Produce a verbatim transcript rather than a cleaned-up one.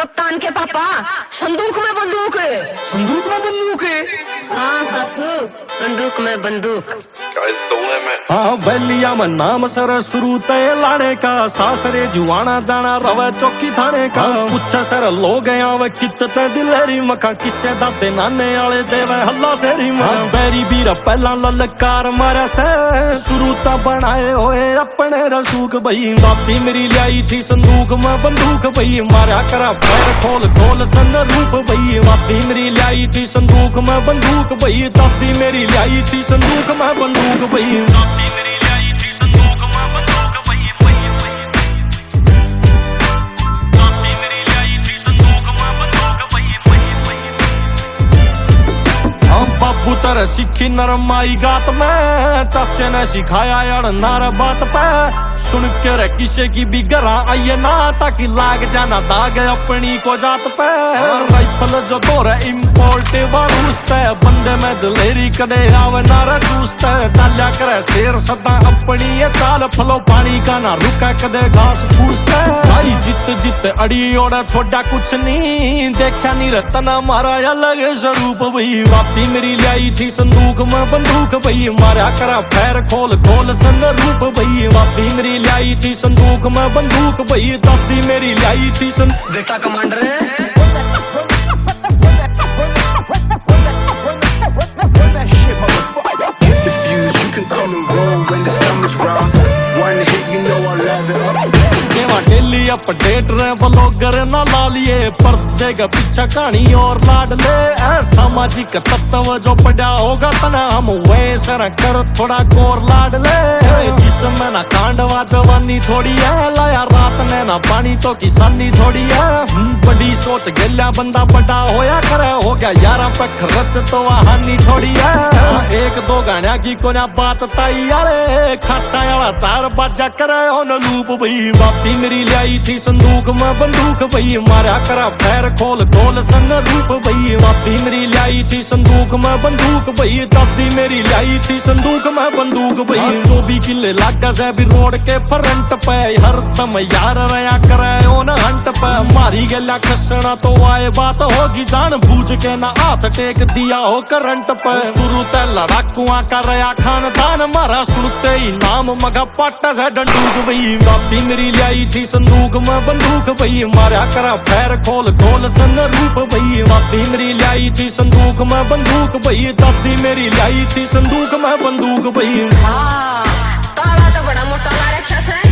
कप्तान के पापा, संदूक में बंदूक है। संदूक में बंदूक है? हाँ सासू, संदूक में बंदूक। हाँ वैलिया में नाम सर शुरू तय लाने का, सासरे जुआना जाना रवे चौकी थाने का। पूछा सर लोग आवे कितने दिलेरी मखा, किस्से दादे नाने आले देवे हल्ला सेरी में। बैरी बीरा पहला ललकार मारा से, शुरू ता बनाए होए अपने रसूख भई। बापी मेरी लाई थी संदूक में बंदूक भई, मारा करा पैर खोल खोल सन रूप भई। बापी मेरी लाई थी संदूक में बंदूक भई, दादी मेरी लाई थी संदूक में बंदूक भई। दादी मेरी लाई थी संदूक में बंदूक भई भई भई। दादी मेरी लाई थी संदूक में बंदूक भई भई भई। हम बाबू तेरे सीखी नरमाई गात में, चाचे ने सिखाया यार नार बात पे। सुन के रे किसे की भी गरा आइए ना, ताकि लाग जाना दाग अपनी को जात पे। राइफल जो दौर इम्पोर्ट बारूस्ते, बंदे में दिलेरी कदे आवे नारा दूसते। डाल्या करे शेर सदा अपनी ये चाल, फलो पानी का ना रुका कदे घास फूसते। भाई जित जित अड़ी ओड़ा छोड़ा कुछ नहीं, देखा नहीं रतना मारा अलग स्वरूप भई। वापी मेरी लाई थी संदूक में बंदूक भई, मारा करा पैर खोल खोल सन रूप भई। वापी मेरी लाई थी संदूक में बंदूक भई, दादी मेरी लाई थी संदूक। बेटा कमांडर है। डेली अपडेट रहे व्लॉगर ना ला लिए, पर्दे के पीछे कहानी और लाड ले। सामाजिक तत्व जो पड़ा होगा तना, हम वैसे कर थोड़ा गोर लाड ले। जिसमें ना कांडवा जवानी थोड़ी है, लाया रात ने ना पानी तो किसानी थोड़ी है। बड़ी सोच गल्या बंदा बड़ा होया करे, हो गया यारा पे खर्च तो हानि थोड़ी है। एक दो गाना की कोना बात ताई आले, खासा वाला चार बाजा करे हो न लूप भई। बापी मेरी लाई थी संदूक में बंदूक भई, मारा करा पैर खोल खोल सन रूप भई। बापी मेरी लाई थी संदूक में बंदूक भई, दादी मेरी लाई थी संदूक में बंदूक भई। तो भी किले लागा से भी रोड के फ्रंट पे, हर दम यार रया करे ओ न हंट पे। मारी गला कसना तो आए बात होगी, जान बूझ के ना हाथ टेक दिया हो करंट पे। शुरू ते लड़ाकुआ का रया खानदान, मारा सुनते ही नाम मगा पाटा से डंडूक भई। बापी मेरी लाई थी संदूक में बंदूक भई, मारा करा पैर खोल खोल सन रूप भई। बापी मेरी लाई थी संदूक में बंदूक भई, दादी मेरी लाई थी संदूक में बंदूक भई। हाँ, ताला तो बड़ा मोटा ला रखा है।